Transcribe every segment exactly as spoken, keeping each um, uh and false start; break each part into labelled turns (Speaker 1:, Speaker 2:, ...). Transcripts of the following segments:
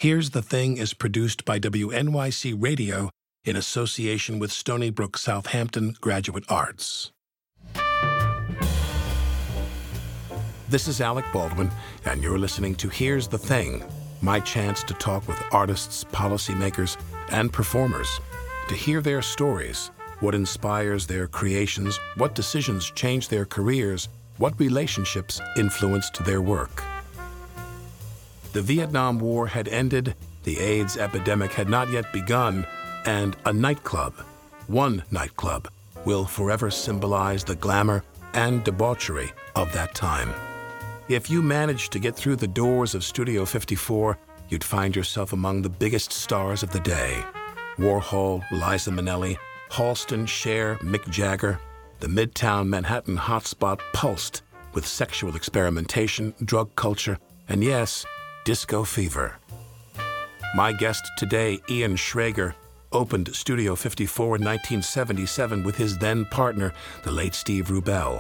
Speaker 1: Here's the Thing is produced by W N Y C Radio in association with Stony Brook Southampton Graduate Arts. This is Alec Baldwin, and you're listening to Here's the Thing, my chance to talk with artists, policymakers, and performers, to hear their stories, what inspires their creations, what decisions change their careers, what relationships influenced their work. The Vietnam War had ended, the AIDS epidemic had not yet begun, and a nightclub, one nightclub, will forever symbolize the glamour and debauchery of that time. If you managed to get through the doors of Studio fifty-four, you'd find yourself among the biggest stars of the day. Warhol, Liza Minnelli, Halston, Cher, Mick Jagger. The Midtown Manhattan hotspot pulsed with sexual experimentation, drug culture, and yes, disco fever. My guest today, Ian Schrager, opened Studio fifty-four in nineteen seventy-seven with his then partner, the late Steve Rubell.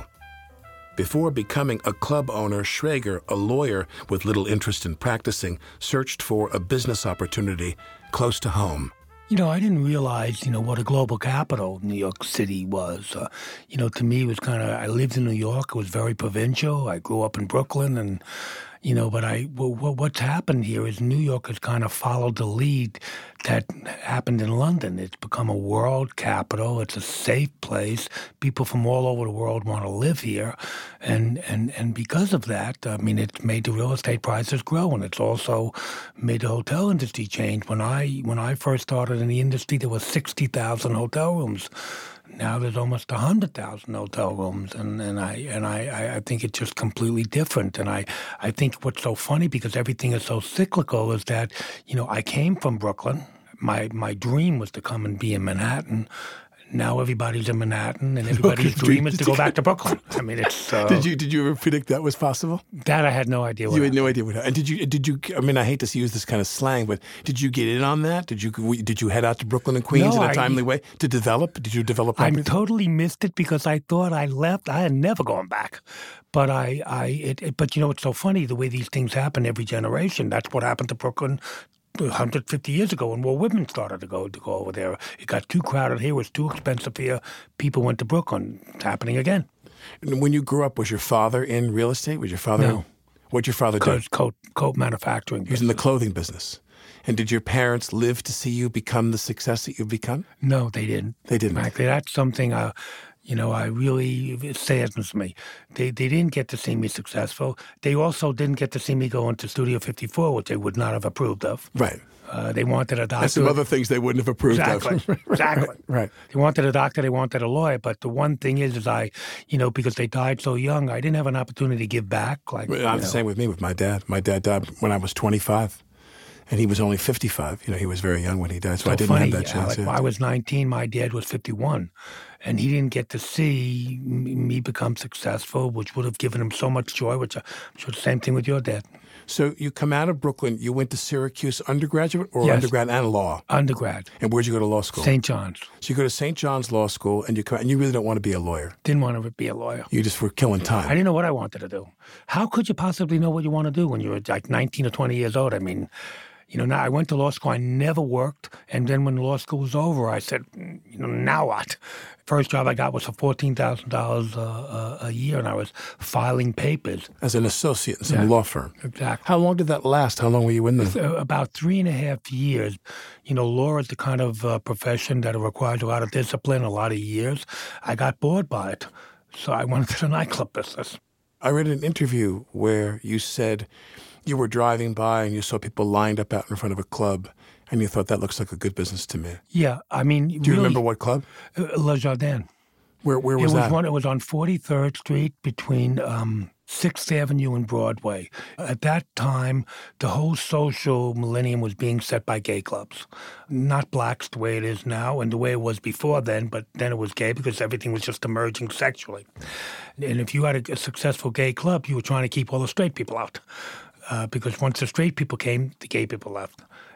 Speaker 1: Before becoming a club owner, Schrager, a lawyer with little interest in practicing, searched for a business opportunity close to home.
Speaker 2: You know, I didn't realize, you know, what a global capital New York City was. Uh, you know, to me, it was kind of, I lived in New York. It was very provincial. I grew up in Brooklyn and, you know, but I, well, what's happened here is New York has kind of followed the lead that happened in London. It's become a world capital. It's a safe place. People from all over the world want to live here. And, and, and because of that, I mean, it's made the real estate prices grow, and it's also made the hotel industry change. When I, when I first started in the industry, there was sixty thousand hotel rooms. Now there's almost one hundred thousand hotel rooms, and, and I and I, I think it's just completely different. And I, I think what's so funny, because everything is so cyclical, is that, you know, I came from Brooklyn. My my dream was to come and be in Manhattan. Now everybody's in Manhattan, and everybody's
Speaker 1: Okay,
Speaker 2: dream
Speaker 1: did-
Speaker 2: is to
Speaker 1: did-
Speaker 2: go back to Brooklyn. I mean, it's uh,
Speaker 1: Did you did you ever predict that was possible?
Speaker 2: that I had no idea what
Speaker 1: You had no idea what. And did you did you? I mean, I hate to use this kind of slang, but did you get in on that? Did you did you head out to Brooklyn and Queens
Speaker 2: No,
Speaker 1: in a
Speaker 2: I-
Speaker 1: timely way to develop? Did you develop?
Speaker 2: I
Speaker 1: everything?
Speaker 2: totally missed it because I thought I left. I had never gone back. But I, I, it, it, but you know, it's so funny the way these things happen every generation. That's what happened to Brooklyn one hundred fifty years ago when more women started to go to go over there. It got too crowded here. It was too expensive here. People went to Brooklyn. It's happening again.
Speaker 1: And when you grew up, was your father in real estate? Was your father?
Speaker 2: No.
Speaker 1: What'd your father do?
Speaker 2: Because coat, coat manufacturing.
Speaker 1: He was in the clothing business. And did your parents live to see you become the success that you've become?
Speaker 2: No, they didn't.
Speaker 1: They didn't.
Speaker 2: Actually, that's something, uh, you know, I really, it saddens me. They they didn't get to see me successful. They also didn't get to see me go into Studio fifty-four, which they would not have approved of.
Speaker 1: Right.
Speaker 2: Uh, they wanted a doctor.
Speaker 1: That's some other things they wouldn't have approved
Speaker 2: Exactly.
Speaker 1: of.
Speaker 2: Exactly.
Speaker 1: Right.
Speaker 2: They wanted a doctor, they wanted a lawyer. But the one thing is, is I, you know, because they died so young, I didn't have an opportunity to give back. Like,
Speaker 1: Well,
Speaker 2: you
Speaker 1: I'm the
Speaker 2: know.
Speaker 1: same with me, with my dad. My dad died when I was twenty-five, and he was only fifty-five. You know, he was very young when he died, so,
Speaker 2: So
Speaker 1: I didn't
Speaker 2: funny,
Speaker 1: have that chance.
Speaker 2: Alec,
Speaker 1: yeah.
Speaker 2: when I was nineteen, my dad was fifty-one. And he didn't get to see m- me become successful, which would have given him so much joy, which I'm sure the same thing with your dad.
Speaker 1: So you come out of Brooklyn, you went to Syracuse undergraduate or
Speaker 2: Yes.
Speaker 1: undergrad and law?
Speaker 2: Undergrad,
Speaker 1: And where'd you go to law school?
Speaker 2: Saint John's.
Speaker 1: So you go to Saint John's Law School, and you come, and you really don't want to be a lawyer.
Speaker 2: Didn't want to be a lawyer.
Speaker 1: You just were killing
Speaker 2: I
Speaker 1: time.
Speaker 2: didn't know what I wanted to do. How could you possibly know what you want to do when you're like nineteen or twenty years old? I mean, you know, now I went to law school. I never worked. And then when law school was over, I said, "Mm, you know, now what? First job I got was for fourteen thousand dollars uh, a year, and I was filing papers.
Speaker 1: As an associate in some
Speaker 2: Yeah.
Speaker 1: law firm.
Speaker 2: Exactly.
Speaker 1: How long did that last? How long were you in the...
Speaker 2: Uh, about three and a half years. You know, law is the kind of uh, profession that requires a lot of discipline, a lot of years. I got bored by it, so I went into the nightclub business.
Speaker 1: I read an interview where you said you were driving by and you saw people lined up out in front of a club, and you thought, that looks like a good business to me.
Speaker 2: Yeah, I mean,
Speaker 1: Do you
Speaker 2: really,
Speaker 1: remember what club?
Speaker 2: uh, Le Jardin.
Speaker 1: Where where
Speaker 2: It
Speaker 1: was
Speaker 2: was
Speaker 1: that?
Speaker 2: one. It was on forty-third Street between um, sixth Avenue and Broadway. At that time, the whole social millennium was being set by gay clubs. Not blacks the way it is now and the way it was before then, but then it was gay because everything was just emerging sexually. And if you had a, a successful gay club, you were trying to keep all the straight people out. Uh, because once the straight people came, the gay people left.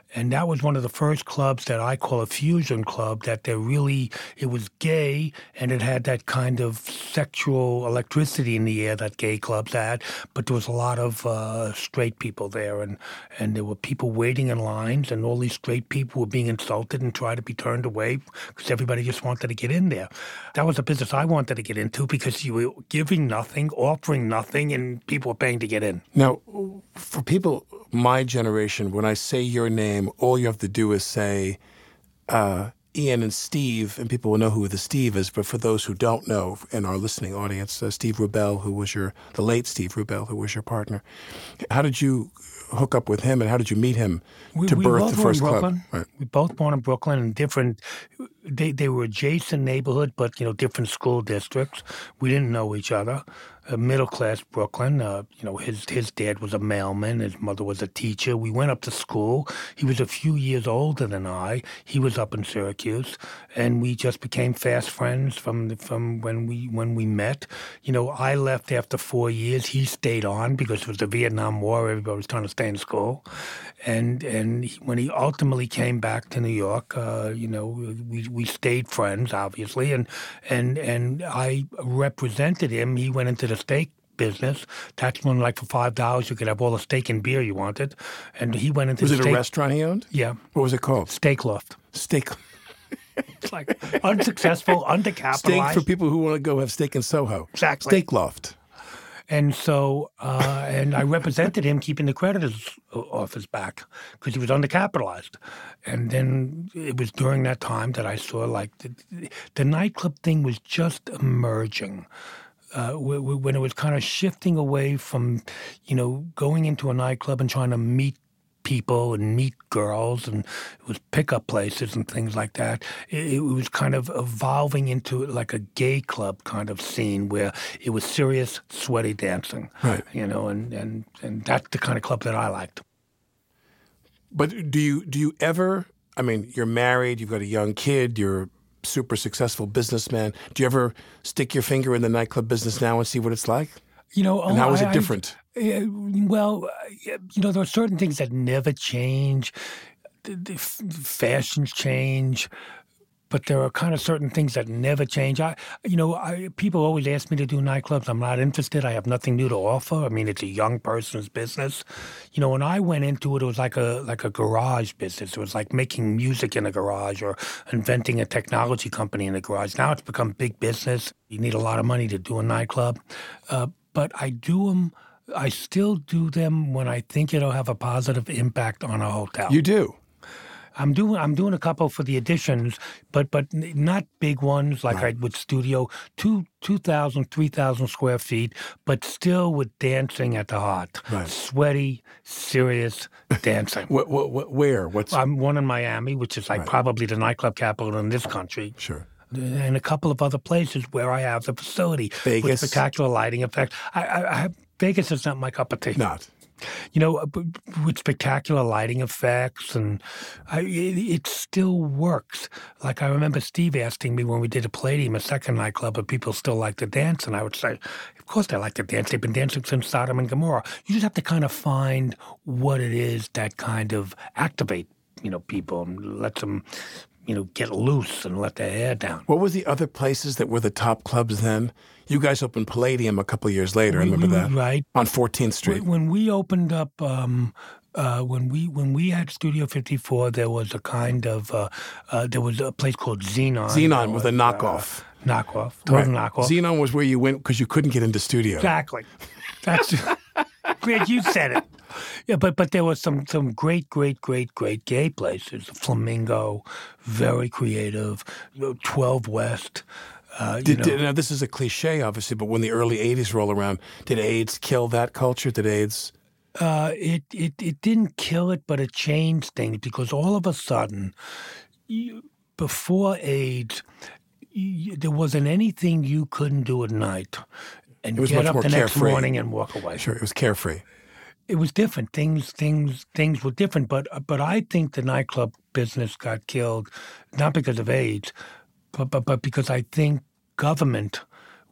Speaker 2: And that was one of the first clubs that I call a fusion club, that there really, it was gay and it had that kind of sexual electricity in the air that gay clubs had, but there was a lot of uh, straight people there, and, and there were people waiting in lines, and all these straight people were being insulted and tried to be turned away because everybody just wanted to get in there. That was a business I wanted to get into because you were giving nothing, offering nothing, and people were paying to get in.
Speaker 1: Now, for people my generation, when I say your name, all you have to do is say uh, Ian and Steve, and people will know who the Steve is. But for those who don't know, in our listening audience, uh, Steve Rubell, who was your, the late Steve Rubell, who was your partner. How did you hook up with him, and how did you meet him
Speaker 2: we,
Speaker 1: to
Speaker 2: we
Speaker 1: birth
Speaker 2: both
Speaker 1: the first
Speaker 2: were in
Speaker 1: club?
Speaker 2: Brooklyn.
Speaker 1: Right.
Speaker 2: We both born in Brooklyn in different, they, they were adjacent neighborhood, but, you know, different school districts. We didn't know each other. Uh, middle-class Brooklyn. Uh, you know, his his dad was a mailman. His mother was a teacher. We went up to school. He was a few years older than I. He was up in Syracuse, and we just became fast friends from the, from when we when we met. You know, I left after four years. He stayed on because it was the Vietnam War. Everybody was trying to stay in school, and and he, when he ultimately came back to New York, uh, you know, we we stayed friends, obviously, and and and I represented him. He went into the steak business. That's when, like, for five dollars you could have all the steak and beer you wanted. And he went into
Speaker 1: Was
Speaker 2: the
Speaker 1: it
Speaker 2: steak,
Speaker 1: a restaurant he owned?
Speaker 2: Yeah.
Speaker 1: What was it called?
Speaker 2: Steak Loft.
Speaker 1: Steak.
Speaker 2: It's like unsuccessful, undercapitalized.
Speaker 1: Steak for people who want to go have steak in Soho.
Speaker 2: Exactly.
Speaker 1: Steak Loft.
Speaker 2: And so, uh, and I represented him keeping the creditors off his back because he was undercapitalized. And then it was during that time that I saw, like, the, the nightclub thing was just emerging. Uh, when it was kind of shifting away from, you know, going into a nightclub and trying to meet people and meet girls, and it was pickup places and things like that. It, it was kind of evolving into like a gay club kind of scene where it was serious, sweaty dancing.
Speaker 1: Right.
Speaker 2: You know, and, and, and that's the kind of club that I liked.
Speaker 1: But do you do you ever, I mean, you're married, you've got a young kid, you're super successful businessman. Do you ever stick your finger in the nightclub business now and see what it's like?
Speaker 2: You know,
Speaker 1: and
Speaker 2: oh,
Speaker 1: how is
Speaker 2: I,
Speaker 1: it different?
Speaker 2: I, well, you know, there are certain things that never change. The, the f- fashions change, but there are kind of certain things that never change. I, you know, I, people always ask me to do nightclubs. I'm not interested. I have nothing new to offer. I mean, it's a young person's business. You know, when I went into it, it was like a like a garage business. It was like making music in a garage or inventing a technology company in a garage. Now it's become big business. You need a lot of money to do a nightclub. Uh, but I do them, I still do them when I think it'll have a positive impact on a hotel.
Speaker 1: You do?
Speaker 2: I'm doing I'm doing a couple for the additions, but but not big ones like
Speaker 1: right.
Speaker 2: I would studio, two, 2,000, three thousand square feet, but still with dancing at the heart.
Speaker 1: Right.
Speaker 2: Sweaty, serious dancing.
Speaker 1: what, what, what, where? What's...
Speaker 2: I'm one in Miami, which is like
Speaker 1: right.
Speaker 2: probably the nightclub capital in this country.
Speaker 1: Sure.
Speaker 2: And a couple of other places where I have the facility.
Speaker 1: Vegas.
Speaker 2: With spectacular lighting effects. I, I, I have, Vegas is not my cup of tea.
Speaker 1: Not.
Speaker 2: You know, with spectacular lighting effects, and I, it, it still works. Like I remember Steve asking me when we did a Palladium, a second nightclub, if people still like to dance, and I would say, of course they like to dance. They've been dancing since Sodom and Gomorrah. You just have to kind of find what it is that kind of activate, you know, people and let them, you know, get loose and let their hair down.
Speaker 1: What were the other places that were the top clubs then? You guys opened Palladium a couple of years later. I remember
Speaker 2: we,
Speaker 1: that.
Speaker 2: Right.
Speaker 1: On fourteenth Street.
Speaker 2: When we opened up, um, uh, when we when we had Studio fifty-four, there was a kind of, uh, uh, there was a place called Xenon.
Speaker 1: Xenon was a knockoff.
Speaker 2: Uh, knockoff. Total right. knockoff.
Speaker 1: Xenon was where you went because you couldn't get into studio.
Speaker 2: Exactly. That's great. You said it. Yeah, but but there was some some great, great, great, great gay places. Flamingo, very creative. twelve West. Uh,
Speaker 1: did, did, now, this is a cliche, obviously, but when the early eighties roll around, did AIDS kill that culture? Did AIDS?
Speaker 2: Uh, it, it, it didn't kill it, but it changed things because all of a sudden, you, before AIDS, you, there wasn't anything you couldn't do at night and
Speaker 1: it was
Speaker 2: get
Speaker 1: much
Speaker 2: up
Speaker 1: more
Speaker 2: the
Speaker 1: carefree.
Speaker 2: next morning and walk away.
Speaker 1: Sure, it was carefree.
Speaker 2: It was different. Things, things, things were different. But but I think the nightclub business got killed not because of AIDS, but but, but because I think government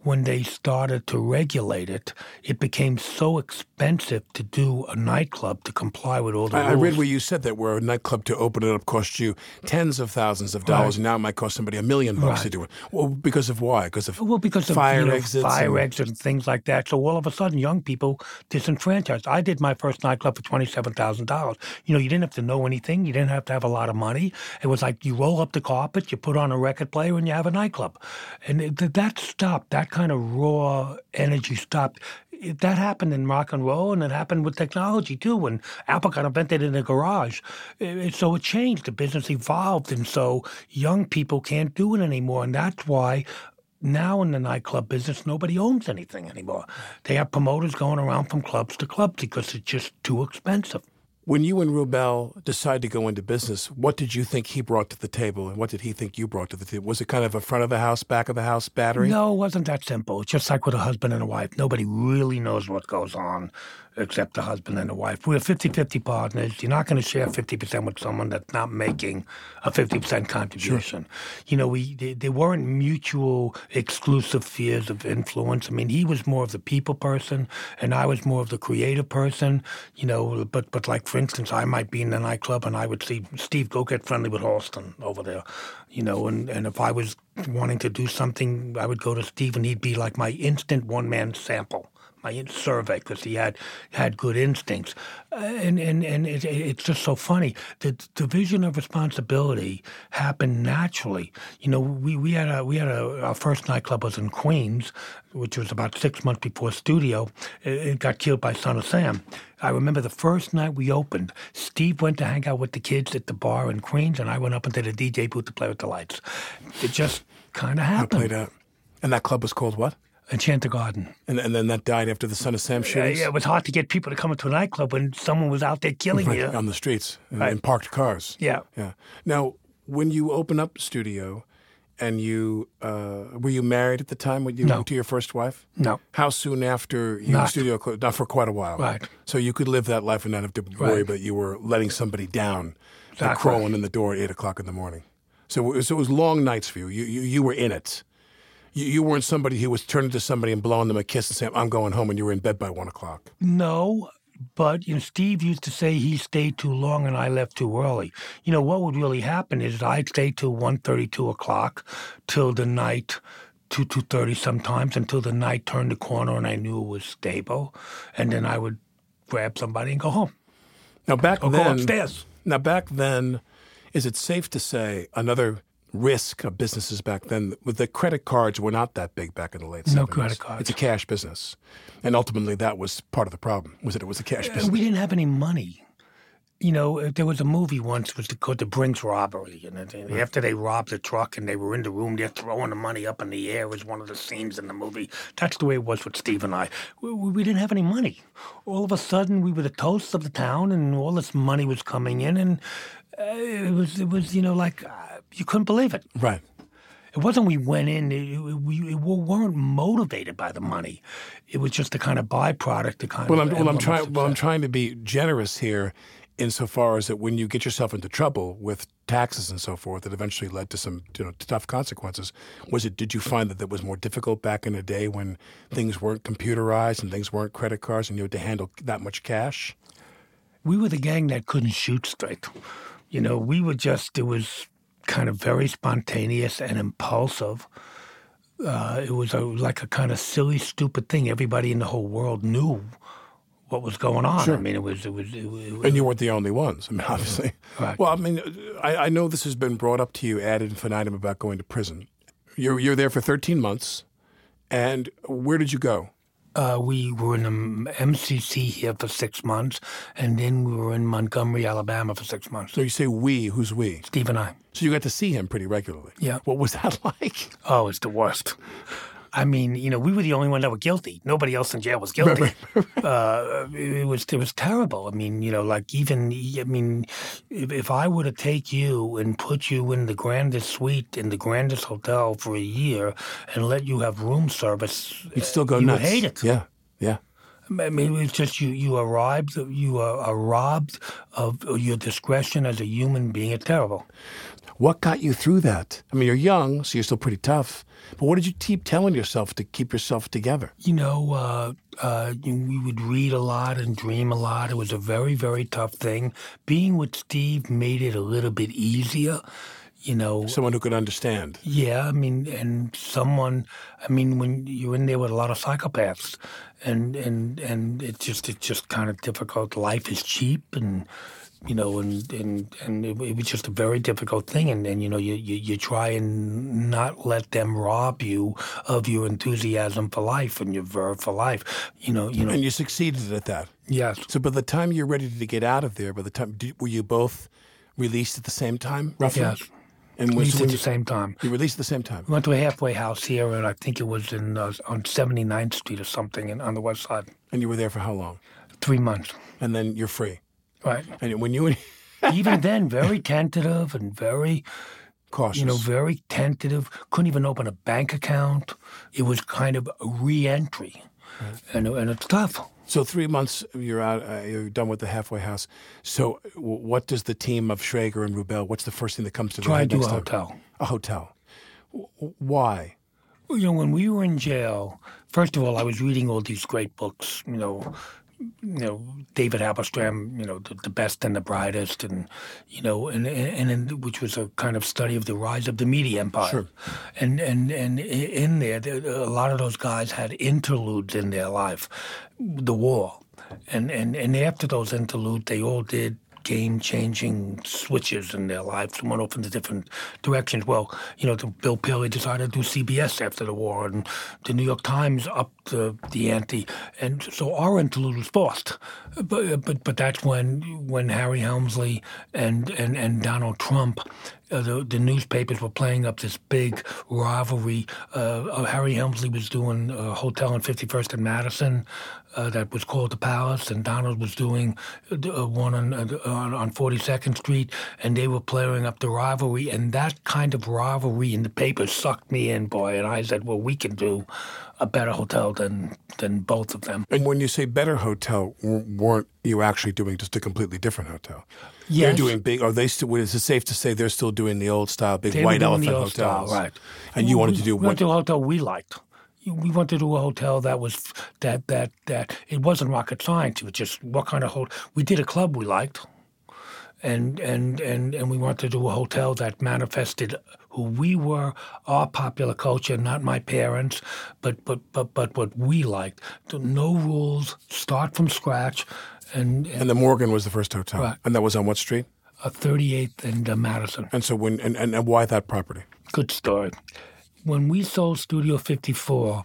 Speaker 2: when they started to regulate it, it became so expensive to do a nightclub to comply with all the
Speaker 1: I,
Speaker 2: rules.
Speaker 1: I read where you said that where a nightclub to open it up cost you tens of thousands of dollars,
Speaker 2: Right.
Speaker 1: and now it might cost somebody a million bucks
Speaker 2: Right.
Speaker 1: to do it. Well, because of why? Because of
Speaker 2: Well, because of
Speaker 1: fire
Speaker 2: you know,
Speaker 1: exits
Speaker 2: fire
Speaker 1: and-
Speaker 2: exits and things like that. So all of a sudden, young people disenfranchised. I did my first nightclub for twenty-seven thousand dollars. You know, you didn't have to know anything. You didn't have to have a lot of money. It was like you roll up the carpet, you put on a record player, and you have a nightclub. And it, that stopped. That kind of raw energy stopped. It, that happened in rock and roll, and it happened with technology too. When Apple got invented in a garage, It- it- so it changed. The business evolved, and so young people can't do it anymore. And that's why now in the nightclub business, nobody owns anything anymore. They have promoters going around from clubs to clubs because it's just too expensive.
Speaker 1: When you and Rubel decided to go into business, what did you think he brought to the table, and what did he think you brought to the table? Was it kind of a front of the house, back of the house battery?
Speaker 2: No, it wasn't that simple. It's just like with a husband and a wife. Nobody really knows what goes on except the husband and the wife. We're fifty-fifty partners. You're not going to share fifty percent with someone that's not making a fifty percent contribution. Sure. You know, we they, they weren't mutual exclusive spheres of influence. I mean, he was more of the people person, and I was more of the creative person. You know, but, but like, for instance, I might be in the nightclub and I would see, Steve, go get friendly with Halston over there. You know, and, and if I was wanting to do something, I would go to Steve and he'd be like my instant one-man sample. My survey, because he had had good instincts, uh, and and and it, it's just so funny. The division of responsibility happened naturally. You know, we, we had a we had a our first nightclub was in Queens, which was about six months before Studio. It, it got killed by Son of Sam. I remember the first night we opened, Steve went to hang out with the kids at the bar in Queens, and I went up into the D J booth to play with the lights. It just kind of happened.
Speaker 1: I played out, and that club was called what?
Speaker 2: Enchanted Garden.
Speaker 1: And, and then that died after the Son of Sam
Speaker 2: Yeah,
Speaker 1: shootings?
Speaker 2: yeah, it was hard to get people to come into a nightclub when someone was out there killing
Speaker 1: Right,
Speaker 2: you.
Speaker 1: on the streets, in,
Speaker 2: Right.
Speaker 1: in parked cars.
Speaker 2: Yeah.
Speaker 1: Yeah. Now, when you open up Studio, and you uh, were you married at the time when you
Speaker 2: No.
Speaker 1: to your first wife?
Speaker 2: No.
Speaker 1: How soon after you
Speaker 2: Not.
Speaker 1: Studio closed? Not for quite a while.
Speaker 2: Right.
Speaker 1: So you could live that life and not have to worry,
Speaker 2: Right.
Speaker 1: but you were letting somebody down and
Speaker 2: Exactly.
Speaker 1: crawling in the door at eight o'clock in the morning. So, it was- so it was long nights for you. You you, you were in it. You, you weren't somebody who was turning to somebody and blowing them a kiss and saying, "I'm going home," and you were in bed by one o'clock.
Speaker 2: No, but you know, Steve used to say he stayed too long and I left too early. You know, what would really happen is I'd stay till one thirty, two o'clock, till the night, two, two thirty sometimes, until the night turned the corner and I knew it was stable. And then I would grab somebody and go home.
Speaker 1: Now back
Speaker 2: Or
Speaker 1: then,
Speaker 2: go upstairs.
Speaker 1: Now back then, is it safe to say another risk of businesses back then? With the credit cards were not that big back in the late
Speaker 2: No
Speaker 1: seventies.
Speaker 2: credit cards.
Speaker 1: It's a cash business, and ultimately that was part of the problem. Was that it was a cash business?
Speaker 2: We didn't have any money. You know, there was a movie once it was called The Brinks Robbery, and it, after they robbed the truck and they were in the room, they're throwing the money up in the air. Was one of the scenes in the movie. That's the way it was with Steve and I. We, we didn't have any money. All of a sudden, we were the toasts of the town, and all this money was coming in, and uh, it was it was you know like uh, you couldn't believe it.
Speaker 1: Right.
Speaker 2: It wasn't we went in, it, it, we, we weren't motivated by the money. It was just the kind of byproduct, the kind
Speaker 1: Well,
Speaker 2: of
Speaker 1: I'm, well, I'm
Speaker 2: emblem of
Speaker 1: trying. Well, I'm
Speaker 2: success.
Speaker 1: trying to be generous here, insofar as that when you get yourself into trouble with taxes and so forth, that eventually led to some you know tough consequences. Was it? Did you find that that was more difficult back in the day when things weren't computerized and things weren't credit cards, and you had to handle that much cash?
Speaker 2: We were the gang that couldn't shoot straight. You know, we were just, it was kind of very spontaneous and impulsive. Uh, it was a, like a kind of silly, stupid thing. Everybody in the whole world knew what was going on.
Speaker 1: Sure.
Speaker 2: I mean, it was, it was, it was, it was
Speaker 1: And you weren't the only ones. I mean, obviously.
Speaker 2: Right.
Speaker 1: Well, I mean, I, I know this has been brought up to you ad infinitum about going to prison. You're you're there for thirteen months, and where did you go?
Speaker 2: Uh, we were in the M C C here for six months, and then we were in Montgomery, Alabama for six months.
Speaker 1: So you say we. Who's we?
Speaker 2: Steve and I.
Speaker 1: So you got to see him pretty regularly.
Speaker 2: Yeah.
Speaker 1: What was that like?
Speaker 2: Oh, it's the worst. I mean, you know, we were the only one that were guilty. Nobody else in jail was guilty. uh, it was it was terrible. I mean, you know, like even I mean, if, if I were to take you and put you in the grandest suite in the grandest hotel for a year and let you have room service,
Speaker 1: You'd still go
Speaker 2: you
Speaker 1: nuts.
Speaker 2: would hate it.
Speaker 1: Yeah, yeah.
Speaker 2: I mean, it's just you, you are robbed, you are, are robbed of your discretion as a human being. It's terrible.
Speaker 1: What got you through that? I mean, you're young, so you're still pretty tough. But what did you keep telling yourself to keep yourself together?
Speaker 2: You know, uh, uh, we would read a lot and dream a lot. It was a very, very tough thing. Being with Steve made it a little bit easier. You know,
Speaker 1: someone who could understand.
Speaker 2: Yeah, I mean, and someone. I mean, when you're in there with a lot of psychopaths, and and and it's just it's just kind of difficult. Life is cheap, and you know, and and and it, it was just a very difficult thing. And and you know, you, you you try and not let them rob you of your enthusiasm for life and your verve for life. You know, you know.
Speaker 1: And you succeeded at that.
Speaker 2: Yes.
Speaker 1: So by the time you're ready to get out of there, by the time did, were you both released at the same time, roughly?
Speaker 2: Yes.
Speaker 1: And
Speaker 2: we released
Speaker 1: so
Speaker 2: at the
Speaker 1: you,
Speaker 2: same time.
Speaker 1: You released at the same time?
Speaker 2: We went to a halfway house here, and I think it was in uh, on seventy-ninth Street or something in, on the west side.
Speaker 1: And you were there for how long?
Speaker 2: Three months.
Speaker 1: And then you're free?
Speaker 2: Right.
Speaker 1: And when you...
Speaker 2: Even then, very tentative and very...
Speaker 1: Cautious.
Speaker 2: You know, very tentative. Couldn't even open a bank account. It was kind of a re-entry. Right. And, and it's tough.
Speaker 1: So three months you're out, uh, you're done with the halfway house. So w- what does the team of Schrager and Rubel, what's the first thing that comes to their head
Speaker 2: Try to
Speaker 1: next
Speaker 2: do a
Speaker 1: time?
Speaker 2: hotel.
Speaker 1: A hotel. W- why?
Speaker 2: You know, when we were in jail, first of all, I was reading all these great books, you know, you know, David Halberstam, you know, the, the best and the brightest, and you know, and and, and which was a kind of study of the rise of the media empire.
Speaker 1: Sure.
Speaker 2: And and and in there, a lot of those guys had interludes in their life, the war, and and and after those interludes, they all did game-changing switches in their lives and went off into different directions. Well, you know, the, Bill Paley decided to do C B S after the war, and the New York Times upped the, the ante, and so our interlude was forced. But but but that's when when Harry Helmsley and and, and Donald Trump. Uh, the, the newspapers were playing up this big rivalry. Uh, Harry Helmsley was doing a hotel on fifty-first and Madison uh, that was called the Palace, and Donald was doing uh, one on, uh, on on forty-second Street, and they were playing up the rivalry. And that kind of rivalry in the papers sucked me in, boy. And I said, well, we can do a better hotel than than both of them.
Speaker 1: And when you say better hotel, weren't you actually doing just a completely different hotel?
Speaker 2: Yes.
Speaker 1: They're doing big. Are they still? Is it safe to say they're still doing the old style, big
Speaker 2: they
Speaker 1: white
Speaker 2: were doing
Speaker 1: elephant
Speaker 2: the old
Speaker 1: hotels?
Speaker 2: Style, right?
Speaker 1: And you
Speaker 2: we,
Speaker 1: wanted to do
Speaker 2: we
Speaker 1: what?
Speaker 2: went to a hotel we liked. We wanted to do a hotel that was that that that it wasn't rocket science. It was just what kind of hotel. We did a club we liked, and and and and we wanted to do a hotel that manifested who we were, our popular culture, not my parents, but but but but what we liked. No rules. Start from scratch. And, and,
Speaker 1: and the Morgan was the first hotel.
Speaker 2: Right.
Speaker 1: And that was on what street?
Speaker 2: Uh, thirty-eighth and uh, Madison.
Speaker 1: And so when and, and, and why that property?
Speaker 2: Good story. When we sold Studio fifty-four,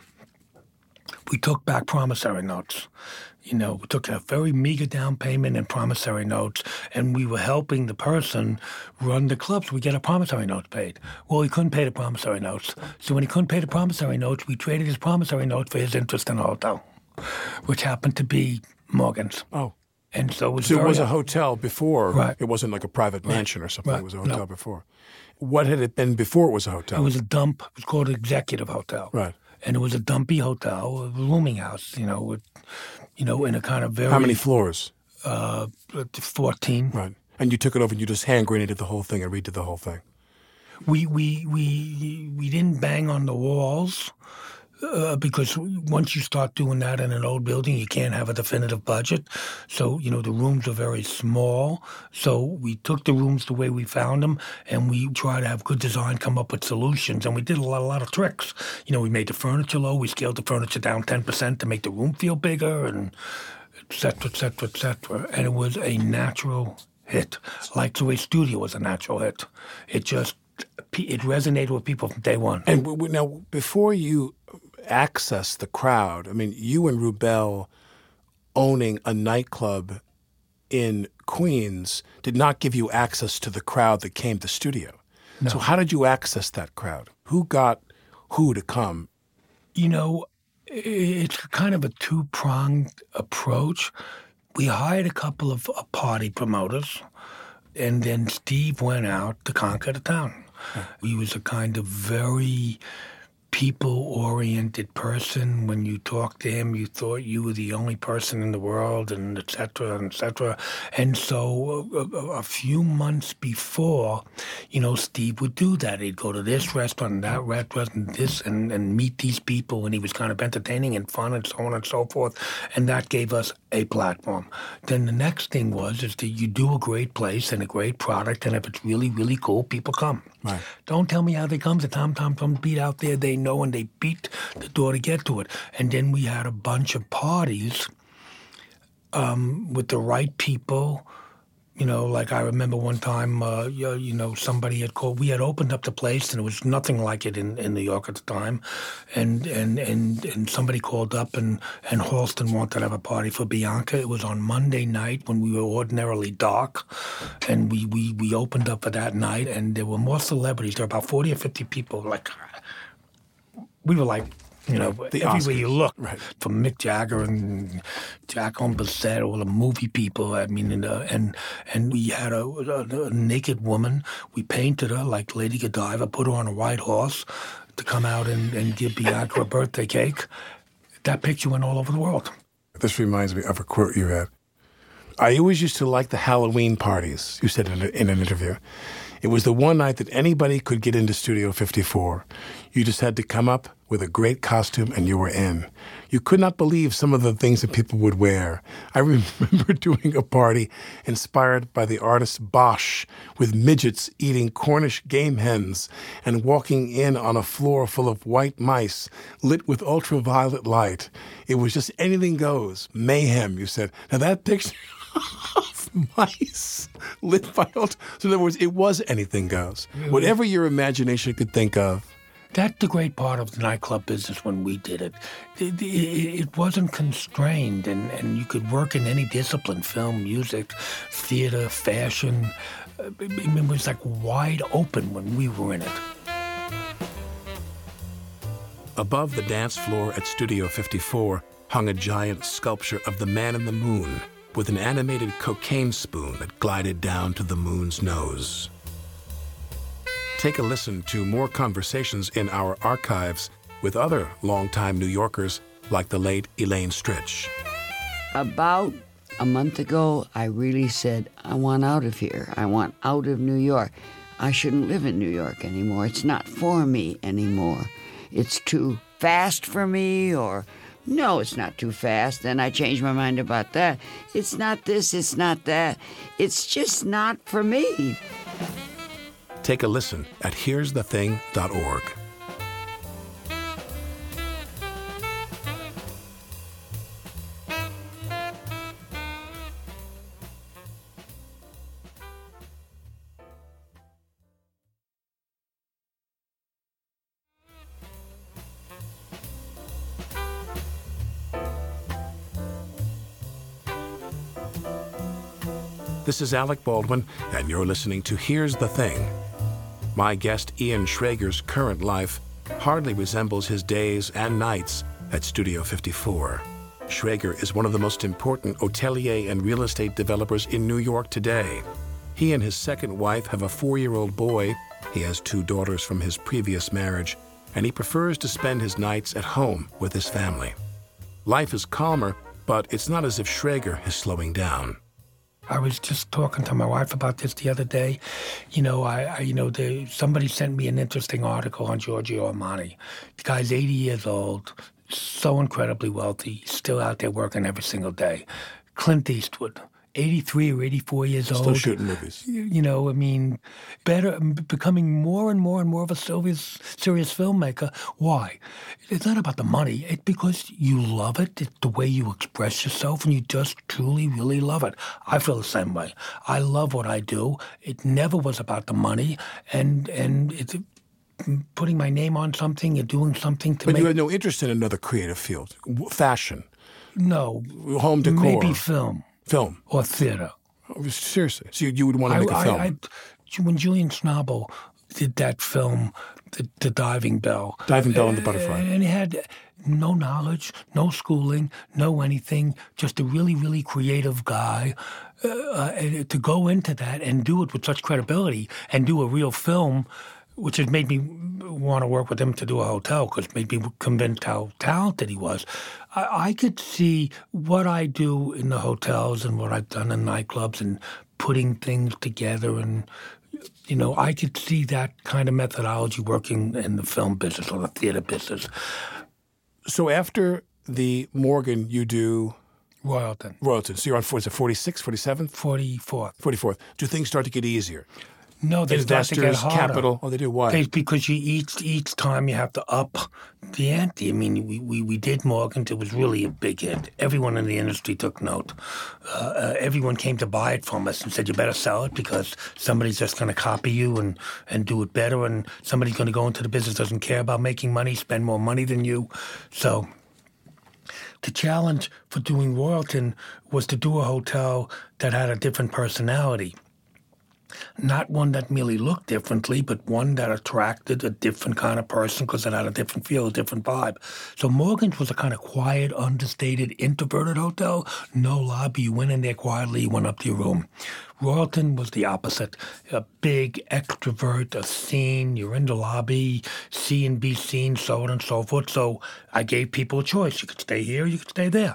Speaker 2: we took back promissory notes. You know, we took a very meager down payment and promissory notes, and we were helping the person run the clubs. We get a promissory note paid. Well, he couldn't pay the promissory notes. So when he couldn't pay the promissory notes, we traded his promissory note for his interest in the hotel, which happened to be Morgan's.
Speaker 1: Oh.
Speaker 2: And so it was,
Speaker 1: so
Speaker 2: very,
Speaker 1: it was a hotel before.
Speaker 2: Right.
Speaker 1: It wasn't like a private mansion or something.
Speaker 2: Right.
Speaker 1: It was a hotel
Speaker 2: No.
Speaker 1: before. What had it been before it was a hotel?
Speaker 2: It was a dump. It was called an executive hotel.
Speaker 1: Right.
Speaker 2: And it was a dumpy hotel, a rooming house, you know, with, you know, in a kind of very...
Speaker 1: How many floors?
Speaker 2: Uh, fourteen.
Speaker 1: Right. And you took it over and you just hand grenaded the whole thing and redid the whole thing?
Speaker 2: We we we we didn't bang on the walls uh, because once you start doing that in an old building, you can't have a definitive budget. So, you know, the rooms are very small. So we took the rooms the way we found them, and we tried to have good design, come up with solutions. And we did a lot, a lot of tricks. You know, we made the furniture low. We scaled the furniture down ten percent to make the room feel bigger, and et cetera, et cetera, et cetera. And it was a natural hit. Like the way Studio was a natural hit. It just, it resonated with people from day one.
Speaker 1: And w- w- now, before you access the crowd, I mean, you and Rubel owning a nightclub in Queens did not give you access to the crowd that came to Studio.
Speaker 2: No.
Speaker 1: So how did you access that crowd? Who got who to come?
Speaker 2: You know, it's kind of a two-pronged approach. We hired a couple of uh, party promoters, and then Steve went out to conquer the town. Huh. He was a kind of very people-oriented person. When you talked to him, you thought you were the only person in the world, and et cetera, and et cetera. And so a, a, a few months before, you know, Steve would do that. He'd go to this restaurant and that restaurant and this and, and meet these people, and he was kind of entertaining and fun and so on and so forth. And that gave us a platform. Then the next thing was is that you do a great place and a great product, and if it's really, really cool, people come.
Speaker 1: Right.
Speaker 2: Don't tell me how they come. The Tom Tom Tom beat out there. They know, and they beat the door to get to it. And then we had a bunch of parties um, with the right people. You know, like I remember one time, uh, you, you know, somebody had called. We had opened up the place, and it was nothing like it in, in New York at the time. And and, and and somebody called up, and, and Halston wanted to have a party for Bianca. It was on Monday night when we were ordinarily dark. And we, we, we opened up for that night, and there were more celebrities. There were about forty or fifty people. Like, we were like, you know,
Speaker 1: the
Speaker 2: everywhere
Speaker 1: Oscars.
Speaker 2: you look,
Speaker 1: Right.
Speaker 2: from Mick Jagger and Jacqueline Bisset, all the movie people. I mean, and uh, and, and we had a, a, a naked woman. We painted her like Lady Godiva, put her on a white horse to come out and, and give Bianca a birthday cake. That picture went all over the world.
Speaker 1: This reminds me of a quote you had. I always used to like the Halloween parties, you said in, a, in an interview. It was the one night that anybody could get into Studio fifty-four. You just had to come up with a great costume and you were in. You could not believe some of the things that people would wear. I remember doing a party inspired by the artist Bosch with midgets eating Cornish game hens and walking in on a floor full of white mice lit with ultraviolet light. It was just anything goes. Mayhem, you said. Now that picture of mice lit by ultra... So in other words, it was anything goes. Whatever your imagination could think of.
Speaker 2: That's the great part of the nightclub business when we did it. It, it, it wasn't constrained, and, and you could work in any discipline, film, music, theater, fashion. It was like wide open when we were in it.
Speaker 1: Above the dance floor at Studio fifty-four hung a giant sculpture of the man in the moon with an animated cocaine spoon that glided down to the moon's nose. Take a listen to more conversations in our archives with other longtime New Yorkers like the late Elaine Stritch.
Speaker 3: About a month ago, I really said, I want out of here. I want out of New York. I shouldn't live in New York anymore. It's not for me anymore. It's too fast for me, or no, it's not too fast. Then I changed my mind about that. It's not this, it's not that. It's just not for me.
Speaker 1: Take a listen at here's the thing dot org. This is Alec Baldwin, and you're listening to Here's the Thing. My guest, Ian Schrager's current life hardly resembles his days and nights at Studio fifty-four. Schrager is one of the most important hotelier and real estate developers in New York today. He and his second wife have a four-year-old boy. He has two daughters from his previous marriage, and he prefers to spend his nights at home with his family. Life is calmer, but it's not as if Schrager is slowing down.
Speaker 2: I was just talking to my wife about this the other day. You know, I, I you know, the, somebody sent me an interesting article on Giorgio Armani. The guy's eighty years old, so incredibly wealthy, still out there working every single day. Clint Eastwood, eighty-three or eighty-four years
Speaker 1: Still
Speaker 2: old.
Speaker 1: shooting movies.
Speaker 2: You, you know, I mean, better, becoming more and more and more of a serious, serious filmmaker. Why? It's not about the money. It's because you love it. It's the way you express yourself, and you just truly, really love it. I feel the same way. I love what I do. It never was about the money, and and it's putting my name on something and doing something to
Speaker 1: But
Speaker 2: make...
Speaker 1: you had no interest in another creative field, fashion,
Speaker 2: No.
Speaker 1: home decor,
Speaker 2: Maybe film.
Speaker 1: film.
Speaker 2: Or theater.
Speaker 1: Oh, seriously, so you, you would want to
Speaker 2: I,
Speaker 1: make a film?
Speaker 2: I, I, when Julian Schnabel did that film, the, the Diving Bell.
Speaker 1: Diving Bell and the Butterfly.
Speaker 2: And he had no knowledge, no schooling, no anything, just a really, really creative guy. Uh, uh, to go into that and do it with such credibility and do a real film, which has made me want to work with him to do a hotel because it made me convinced how talented he was. I, I could see what I do in the hotels and what I've done in nightclubs and putting things together, and you know, I could see that kind of methodology working in the film business or the theater business.
Speaker 1: So after the Morgan, you do
Speaker 2: Royalton.
Speaker 1: Royalton. So you're on, is it forty-sixth, forty-seventh?
Speaker 2: forty-fourth.
Speaker 1: forty-fourth. Do things start to get easier?
Speaker 2: No, they start to get
Speaker 1: Investors,
Speaker 2: harder.
Speaker 1: capital. Oh, they do. Why?
Speaker 2: They, because you each each time you have to up the ante. I mean, we, we, we did Morgan's. It was really a big hit. Everyone in the industry took note. Uh, uh, everyone came to buy it from us and said, you better sell it because somebody's just going to copy you and, and do it better, and somebody's going to go into the business, doesn't care about making money, spend more money than you. So the challenge for doing Royalton was to do a hotel that had a different personality. Not one that merely looked differently, but one that attracted a different kind of person because it had a different feel, a different vibe. So Morgan's was a kind of quiet, understated, introverted hotel. No lobby. You went in there quietly, you went up to your room. Royalton was the opposite. A big extrovert, a scene, you're in the lobby, see and be seen, so on and so forth. So I gave people a choice. You could stay here, you could stay there.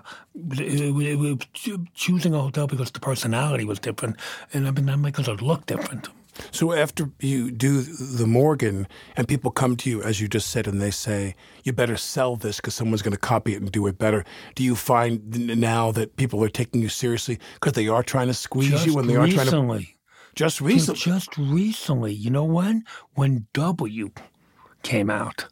Speaker 2: We were choosing a hotel because the personality was different, and I mean, not because it looked different.
Speaker 1: So after you do the Morgan and people come to you, as you just said, and they say, you better sell this because someone's going to copy it and do it better, do you find now that people are taking you seriously because they are trying to squeeze
Speaker 2: just
Speaker 1: you and they are trying to...
Speaker 2: recently.
Speaker 1: Just recently?
Speaker 2: Just recently. You know when? When W came out.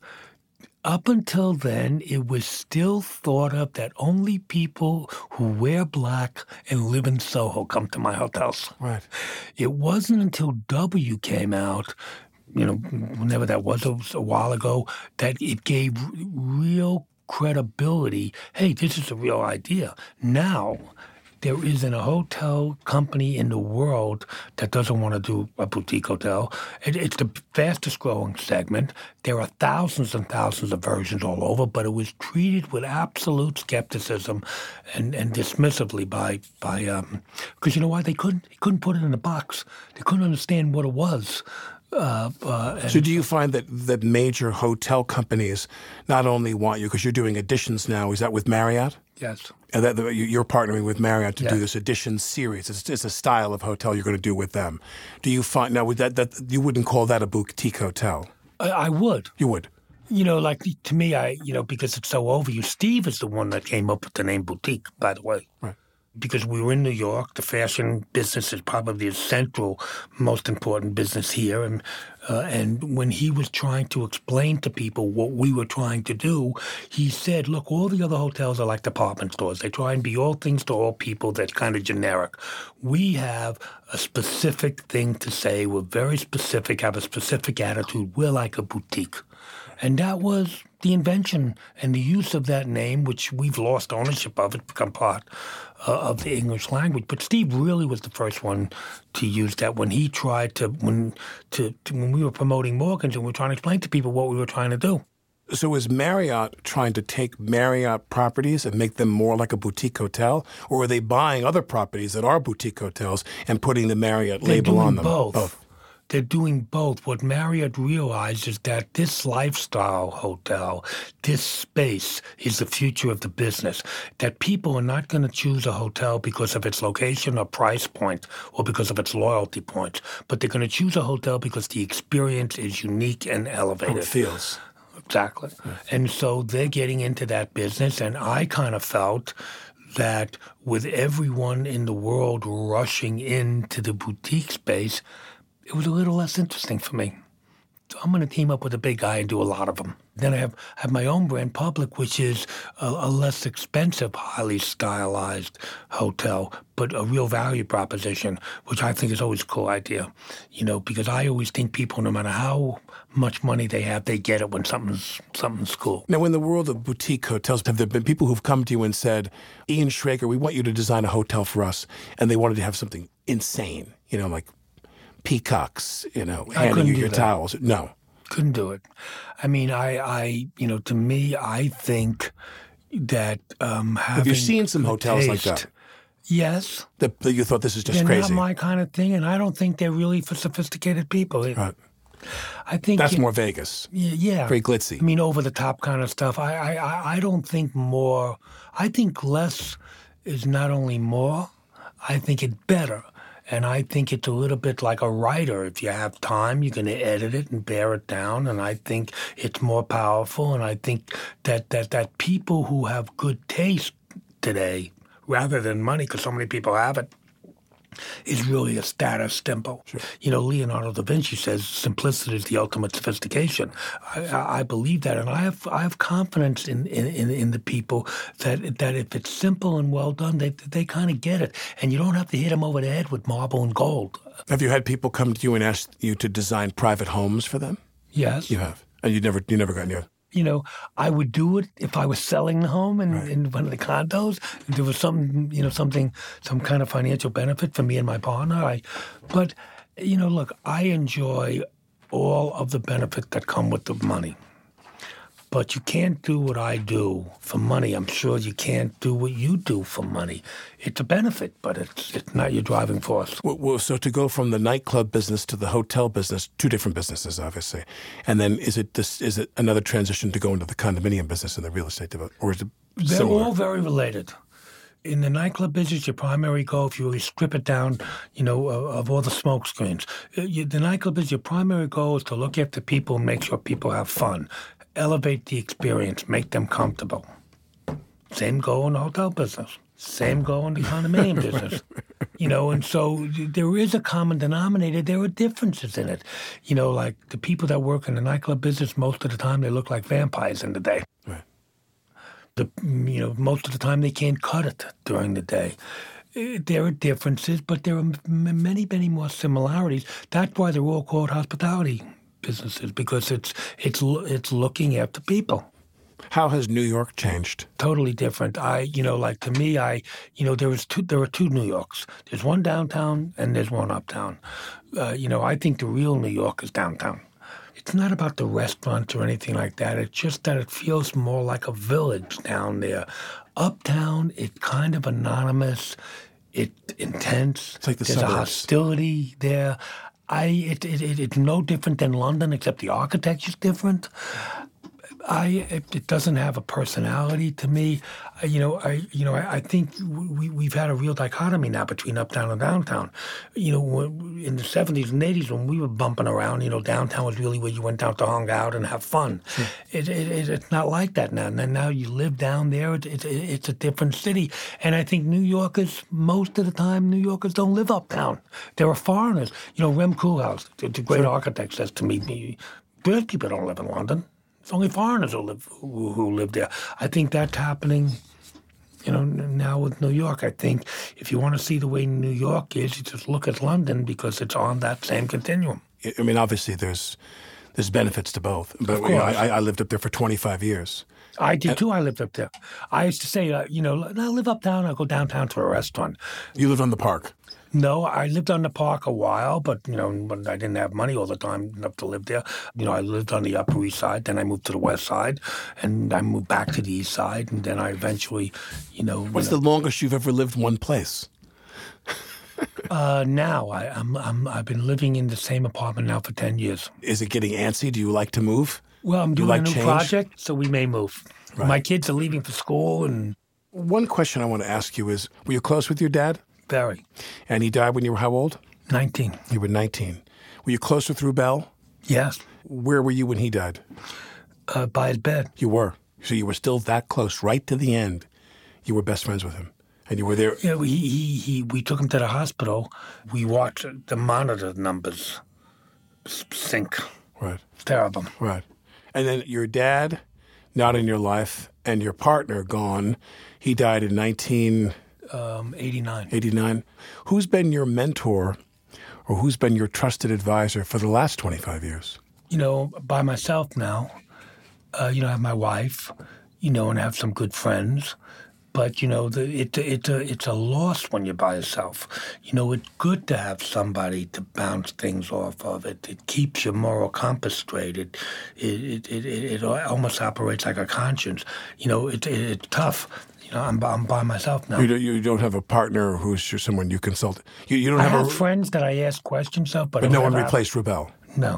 Speaker 2: Up until then, it was still thought of that only people who wear black and live in Soho come to my hotels.
Speaker 1: Right.
Speaker 2: It wasn't until W came out, you know, whenever that was, it was a while ago, that it gave r- real credibility. Hey, this is a real idea. Now, there isn't a hotel company in the world that doesn't want to do a boutique hotel. It, it's the fastest growing segment. There are thousands and thousands of versions all over, but it was treated with absolute skepticism and, and dismissively by by um, because you know why they couldn't they couldn't put it in a box. They couldn't understand what it was. Uh, uh,
Speaker 1: so do you find that, that major hotel companies not only want you, because you're doing editions now, is that with Marriott?
Speaker 2: Yes.
Speaker 1: And that you're partnering with Marriott to
Speaker 2: yes.
Speaker 1: do this edition series. It's, it's a style of hotel you're going to do with them. Do you find, now with that, that you wouldn't call that a boutique hotel?
Speaker 2: I, I would.
Speaker 1: You would?
Speaker 2: You know, like to me, I, you know, because it's so overused. Steve is the one that came up with the name boutique, by the way.
Speaker 1: Right.
Speaker 2: Because we were in New York, the fashion business is probably the central, most important business here. And uh, and when he was trying to explain to people what we were trying to do, he said, look, all the other hotels are like department stores. They try and be all things to all people. That's kind of generic. We have a specific thing to say. We're very specific, have a specific attitude. We're like a boutique. And that was the invention and the use of that name, which we've lost ownership of. It's become part uh, of the English language. But Steve really was the first one to use that when he tried to, when to, to when we were promoting Morgan's and we were trying to explain to people what we were trying to do.
Speaker 1: So is Marriott trying to take Marriott properties and make them more like a boutique hotel? Or are they buying other properties that are boutique hotels and putting the Marriott
Speaker 2: They're
Speaker 1: label
Speaker 2: doing
Speaker 1: on them?
Speaker 2: Both.
Speaker 1: both.
Speaker 2: They're doing both. What Marriott realized is that this lifestyle hotel, this space, is the future of the business. That people are not going to choose a hotel because of its location or price point or because of its loyalty points, but they're going to choose a hotel because the experience is unique and elevated.
Speaker 1: How it feels.
Speaker 2: Exactly. Yes. And so they're getting into that business, and I kind of felt that with everyone in the world rushing into the boutique space, it was a little less interesting for me. So I'm going to team up with a big guy and do a lot of them. Then I have, have my own brand, Public, which is a, a less expensive, highly stylized hotel, but a real value proposition, which I think is always a cool idea. You know, because I always think people, no matter how much money they have, they get it when something's something's cool.
Speaker 1: Now, in the world of boutique hotels, have there been people who've come to you and said, Ian Schrager, we want you to design a hotel for us, and they wanted to have something insane, you know, like peacocks, you know, handing you your
Speaker 2: that.
Speaker 1: towels. No.
Speaker 2: Couldn't do it. I mean, I, I, you know, to me, I think that um, having
Speaker 1: Have you seen some hotels
Speaker 2: taste,
Speaker 1: like that?
Speaker 2: Yes.
Speaker 1: That, that you thought this is just
Speaker 2: they're
Speaker 1: crazy?
Speaker 2: They're not my kind of thing, and I don't think they're really for sophisticated people. It,
Speaker 1: right.
Speaker 2: I think
Speaker 1: That's
Speaker 2: it-
Speaker 1: more Vegas.
Speaker 2: Yeah, yeah.
Speaker 1: Very glitzy.
Speaker 2: I mean, over the top kind of stuff. I, I, I- I don't think more. I think less is not only more. I think it's better, and I think it's a little bit like a writer. If you have time, you can edit it and bear it down. And I think it's more powerful. And I think that that that people who have good taste today, rather than money, because so many people have it, is really a status symbol.
Speaker 1: Sure.
Speaker 2: You know, Leonardo da Vinci says simplicity is the ultimate sophistication. I, I, I believe that, and I have I have confidence in, in, in the people that that if it's simple and well done, they they kind of get it, and you don't have to hit them over the head with marble and gold.
Speaker 1: Have you had people come to you and ask you to design private homes for them?
Speaker 2: Yes,
Speaker 1: You have, and you never you never got near.
Speaker 2: you know, I would do it if I was selling the home in, right. in one of the condos. If there was some, you know, something, some kind of financial benefit for me and my partner. I, but, you know, look, I enjoy all of the benefits that come with the money. But you can't do what I do for money. I'm sure you can't do what you do for money. It's a benefit, but it's it's not your driving force.
Speaker 1: Well, well, so to go from the nightclub business to the hotel business, two different businesses, obviously, and then is it this is it another transition to go into the condominium business and the real estate development, or is it
Speaker 2: They're
Speaker 1: similar?
Speaker 2: all very related. In the nightclub business, your primary goal, if you really strip it down, you know, of, of all the smoke screens, you, the nightclub business, your primary goal is to look after people and make sure people have fun. Elevate the experience, make them comfortable. Same goal in the hotel business. Same goal in the condominium business. You know, and so there is a common denominator. There are differences in it. You know, like the people that work in the nightclub business, most of the time they look like vampires in the day.
Speaker 1: Right.
Speaker 2: The, you know, most of the time they can't cut it during the day. There are differences, but there are many, many more similarities. That's why they're all called hospitality businesses, because it's it's it's looking after people.
Speaker 1: How has New York changed?
Speaker 2: Totally different. I, you know, like to me, I, you know, there was two. There are two New Yorks. There's one downtown and there's one uptown. Uh, you know, I think the real New York is downtown. It's not about the restaurants or anything like that. It's just that it feels more like a village down there. Uptown, it's kind of anonymous. It's intense.
Speaker 1: It's like the
Speaker 2: There's
Speaker 1: suburbs.
Speaker 2: a hostility there. I it, it, it it's no different than London, except the architecture's different. I it, it doesn't have a personality to me. I, you know, I you know I, I think we we've had a real dichotomy now between uptown and downtown. You know, when, in the seventies and eighties when we were bumping around, you know, downtown was really where you went down to hang out and have fun. Sure. It, it, it it's not like that now. And now you live down there. It, it, it's a different city. And I think New Yorkers, most of the time, New Yorkers don't live uptown. There are foreigners. You know, Rem Koolhaas, the, the great sure. architect, says to me, British people don't live in London. It's only foreigners who live who, who live there. I think that's happening, you know, now with New York. I think if you want to see the way New York is, you just look at London because it's on that same continuum.
Speaker 1: I mean, obviously, there's there's benefits to both. But you know, I, I lived up there for twenty-five years.
Speaker 2: I did too. I lived up there. I used to say, uh, you know, I live uptown. I'll go downtown to a restaurant.
Speaker 1: You lived on the Park.
Speaker 2: No, I lived on the Park a while, but, you know, but I didn't have money all the time enough to live there. You know, I lived on the Upper East Side, then I moved to the West Side, and I moved back to the East Side, and then I eventually, you know...
Speaker 1: What's
Speaker 2: you know,
Speaker 1: the longest you've ever lived one place?
Speaker 2: uh, now, I, I'm, I'm, I've been living in the same apartment now for ten years.
Speaker 1: Is it getting antsy? Do you like to move?
Speaker 2: Well, I'm
Speaker 1: Do
Speaker 2: doing
Speaker 1: you like
Speaker 2: a new
Speaker 1: change?
Speaker 2: project, so we may move.
Speaker 1: Right.
Speaker 2: My kids are leaving for school, and...
Speaker 1: One question I want to ask you is, were you close with your dad?
Speaker 2: Very.
Speaker 1: And he died when you were how old?
Speaker 2: nineteen.
Speaker 1: You were nineteen. Were you close with Rubel?
Speaker 2: Yes.
Speaker 1: Where were you when he died?
Speaker 2: Uh, by his bed.
Speaker 1: You were. So you were still that close, right to the end. You were best friends with him. And you were there.
Speaker 2: Yeah, he, he, he, we took him to the hospital. We watched the monitor numbers sink.
Speaker 1: Right.
Speaker 2: Terrible.
Speaker 1: Right. And then your dad, not in your life, and your partner gone. He died in nineteen
Speaker 2: eighty-nine.
Speaker 1: eighty-nine. Who's been your mentor or who's been your trusted advisor for the last twenty-five years?
Speaker 2: You know, by myself now. Uh, you know, I have my wife, you know, and I have some good friends. But, you know, the, it, it, uh, it's a loss when you're by yourself. You know, it's good to have somebody to bounce things off of. It It keeps your moral compass straight. It it, it, it, it almost operates like a conscience. You know, it, it, it's tough. You know, I'm, I'm by myself now.
Speaker 1: You don't, you don't have a partner who's someone you consult. You, you don't
Speaker 2: I
Speaker 1: have,
Speaker 2: have
Speaker 1: a,
Speaker 2: friends that I ask questions of, but,
Speaker 1: but no one
Speaker 2: have,
Speaker 1: replaced Rubel.
Speaker 2: No.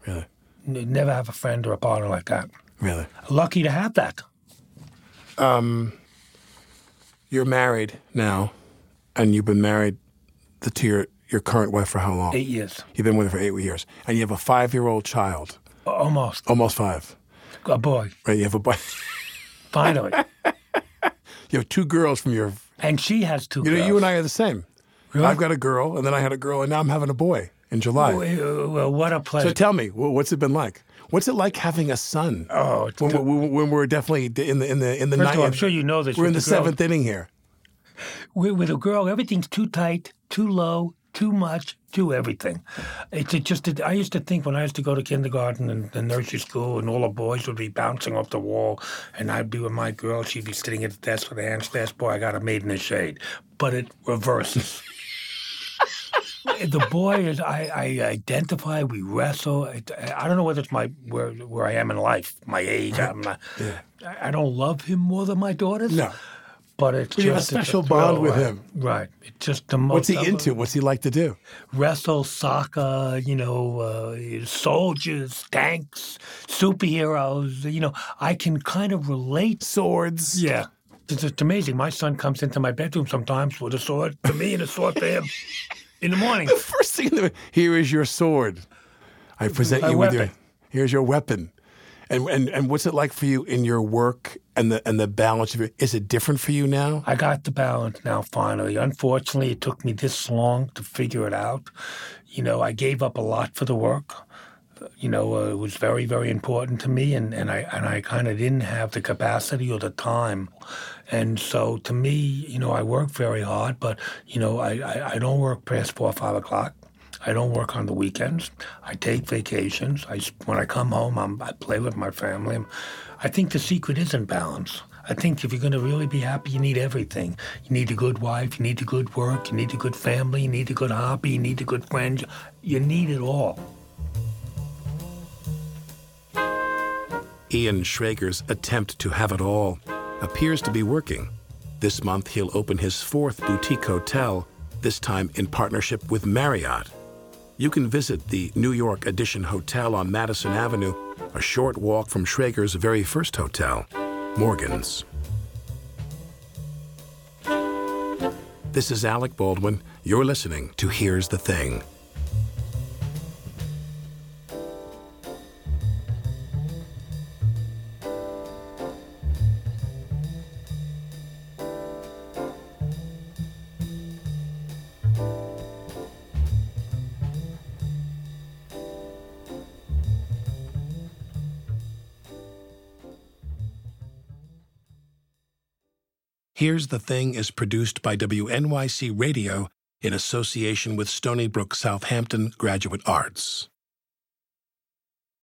Speaker 1: Really?
Speaker 2: N- Never have a friend or a partner like that.
Speaker 1: Really?
Speaker 2: Lucky to have that.
Speaker 1: Um, you're married now, and you've been married to your, your current wife for how long?
Speaker 2: Eight years.
Speaker 1: You've been with her for eight years. And you have a five-year-old child.
Speaker 2: Almost.
Speaker 1: Almost five.
Speaker 2: A boy.
Speaker 1: Right, you have a boy.
Speaker 2: Finally.
Speaker 1: You have two girls from your...
Speaker 2: And she has two
Speaker 1: You know,
Speaker 2: girls.
Speaker 1: you and I are the same.
Speaker 2: Really?
Speaker 1: I've got a girl, and then I had a girl, and now I'm having a boy in July.
Speaker 2: Well, well, what a pleasure.
Speaker 1: So tell me, wh- what's it been like? What's it like having a son?
Speaker 2: Oh, it's
Speaker 1: when,
Speaker 2: the-
Speaker 1: when, when we're definitely in the in the in the
Speaker 2: First of all,
Speaker 1: ninth-
Speaker 2: I'm sure you know this.
Speaker 1: We're in the,
Speaker 2: with girl.
Speaker 1: seventh inning here.
Speaker 2: With, with a girl, everything's too tight, too low, too much, too everything. It's it just. I used to think when I used to go to kindergarten and the nursery school, and all the boys would be bouncing off the wall, and I'd be with my girl. She'd be sitting at the desk with her hands clasped. Boy, I got a maid in the shade. But it reverses. The boy is. I, I identify. We wrestle. It, I don't know whether it's my where where I am in life, my age. I'm not,
Speaker 1: Yeah.
Speaker 2: I I don't love him more than my daughters.
Speaker 1: No.
Speaker 2: But it's
Speaker 1: You have a
Speaker 2: just it's
Speaker 1: special
Speaker 2: thrill,
Speaker 1: bond with
Speaker 2: right?
Speaker 1: him.
Speaker 2: Right. It's just the most.
Speaker 1: What's he into? What's he like to do?
Speaker 2: Wrestle, soccer, you know, uh, soldiers, tanks, superheroes. You know, I can kind of relate.
Speaker 1: Swords.
Speaker 2: Yeah. It's just amazing. My son comes into my bedroom sometimes with a sword to me and a sword to him in the morning.
Speaker 1: The first thing, in the, here is your sword. I present
Speaker 2: My
Speaker 1: you with your.
Speaker 2: weapon.
Speaker 1: Here's your weapon. And, and and what's it like for you in your work and the and the balance of it? Is it different for you now?
Speaker 2: I got the balance now, finally. Unfortunately, it took me this long to figure it out. You know, I gave up a lot for the work. You know, uh, it was very, very important to me, and, and I and I kind of didn't have the capacity or the time. And so, to me, you know, I work very hard, but, you know, I, I, I don't work past four or five o'clock. I don't work on the weekends. I take vacations. I, when I come home, I'm, I play with my family. I think the secret is in balance. I think if you're going to really be happy, you need everything. You need a good wife. You need a good work. You need a good family. You need a good hobby. You need a good friend. You need it all.
Speaker 1: Ian Schrager's attempt to have it all appears to be working. This month, he'll open his fourth boutique hotel, this time in partnership with Marriott. You can visit the New York Edition Hotel on Madison Avenue, a short walk from Schrager's very first hotel, Morgan's. This is Alec Baldwin. You're listening to Here's the Thing. Here's the Thing is produced by W N Y C Radio in association with Stony Brook Southampton Graduate Arts.